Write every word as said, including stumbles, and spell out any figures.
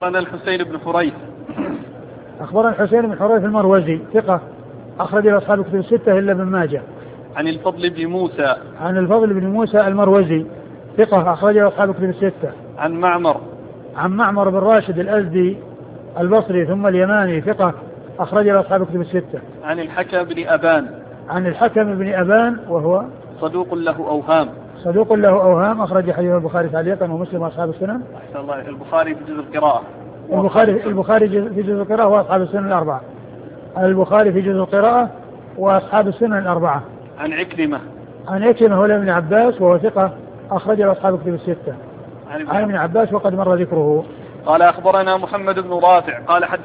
أخبرنا الحسين بن حريث أخبرنا الحسين بن حريث المروزي ثقة أخرج له أصحاب الكتب الستة إلا ابن ماجه. عن الفضل بن موسى عن الفضل بن موسى المروزي ثقة أخرج له أصحاب الكتب الستة. عن معمر عن معمر بن راشد الأزدي البصري ثم اليماني ثقة أخرج له أصحاب الكتب الستة. عن الحكم بن أبان عن الحكم بن أبان وهو صدوق له أوهام صدوق له أوهام أخرج حديث البخاري تعليقا ومسلم وأصحاب السنن. أحسن الله. البخاري في جزء القراءة البخاري البخاري في جزء القراءة وأصحاب السنن الأربعة. البخاري في جزء القراءة وأصحاب السنن الأربعة. عن عكرمة عن عكرمة هو ابن عباس وهو ثقة أخرج له أصحاب الكتب الستة. عن ابن عباس وقد مر ذكره. قال أخبرنا محمد بن رافع قال حدثنا